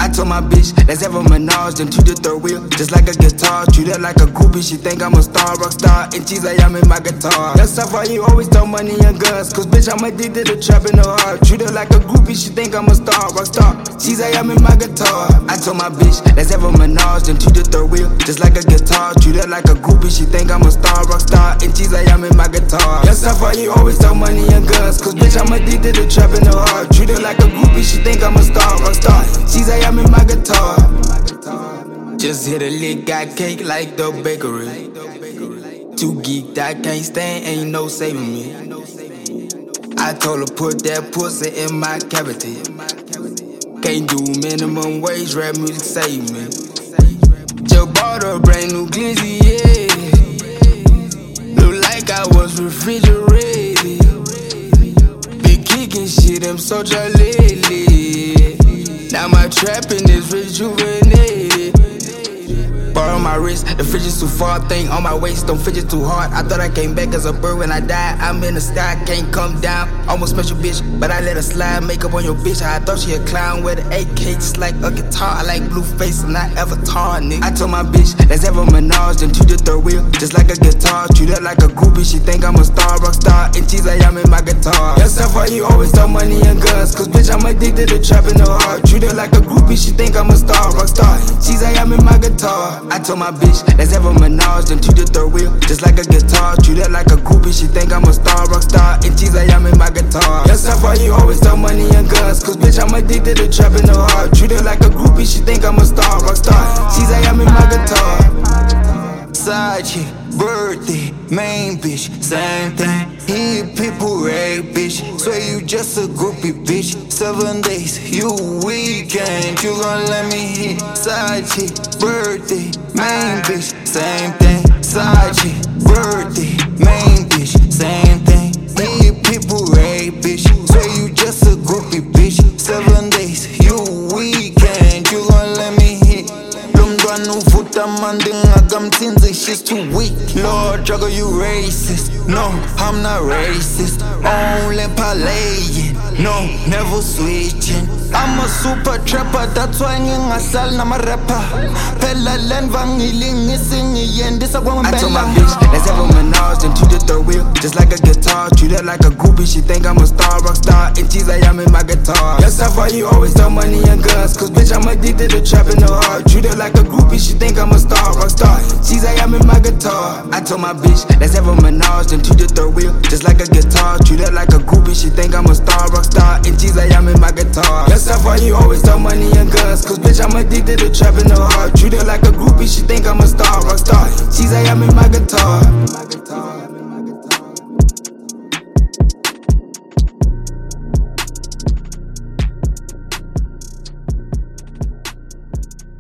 I told my bitch, let's have a menage, then to the third wheel, just like a guitar. Treat her like a groupie, she think I'm a star, rock star, and she's like I'm in my guitar. That's how you always throw money and guns, cause bitch I'm addicted to trapping her heart. Treat her like a groupie, she think I'm a star, rock star, she's like I'm in my guitar. I told my bitch, let's have a menage, then to the third wheel, just like a guitar. Treat her like a groupie, she think I'm a star, rock star, and she's like I'm in my guitar. That's how you always throw money and guns, cause bitch I'm addicted to trapping her heart. Treat her like a groupie, she think I'm a star, rock star, she's like I'm in my guitar. Just hit a lick, got cake like the bakery. Too geeked, I can't stand, ain't no saving me. I told her put that pussy in my cavity. Can't do minimum wage, rap music save me. Just bought a brand new glizzy, yeah. Look like I was refrigerated. Been kicking shit, I'm so lately. Now my trapping is rejuvenated. Borrow my wrist, the fridge is too far. Thing on my waist, don't fidget too hard. I thought I came back as a bird when I died. I'm in the sky, can't come down. Almost met your bitch, but I let her slide. Makeup on your bitch, I thought she a clown. With an AK just like a guitar. I like blue face and not Avatar, nigga. I told my bitch, let's have a menage, then to the third wheel, just like a guitar. Treat her like a groupie, she think I'm a star, rock star, and she's like I'm in my guitar. That's how you always throw money and guns, cause bitch I'm addicted to trapping her heart. Treat her like a groupie, she think I'm a star, rock star, she's like I'm in my guitar. I told my bitch, let's have a menage, then to the third wheel, just like a guitar. Treat her like a groupie, she think I'm a star, rock star, and she's like I'm in my guitar. That's how you always throw money and guns, cause bitch I'm addicted to trapping her heart. Treat her like a groupie, she think I'm a star, rock star, she's like I'm in my guitar. Side chick, birthday, main bitch, same thing. Hit people rape, bitch. Swear you just a groupie, bitch. 7 days, you weekend, you gon' let me hit. Side chick, birthday, main bitch, same thing. Side chick, birthday, main bitch, same thing. Hit people rape, bitch. Swear you just a groupie, bitch. 7 days, you weekend, you gon' let me hit. Uvuta mandinga kamtinzi, she's too weak. Lord Juggle, you racist. No, I'm not racist. Only playing, no, never switching. I'm a super trapper, that's why ngingasal nama rapper. Pella len vangiling ngisingiyen disa kwa mbela. I told my bitch, let's have a menage, then to the third wheel, just like a guitar. Treat her like a groupie, she think I'm a star, rock star, and she's like I'm in my guitar. That's how you always throw money and guns, cause bitch I'm addicted to trapping her heart. Treat her like a groupie, she think I'm a star, rock star, she's like I'm in my guitar. I told my bitch, let's have a menage, then to the third wheel, just like a guitar. Treat her like a groupie, she think I'm a star, rock star, and she's like I'm in my guitar. That's how you always throw money and guns, cause bitch I'm addicted to trapping her heart. Treat her like a groupie, she think I'm a star, rock star, she's like I'm in my guitar.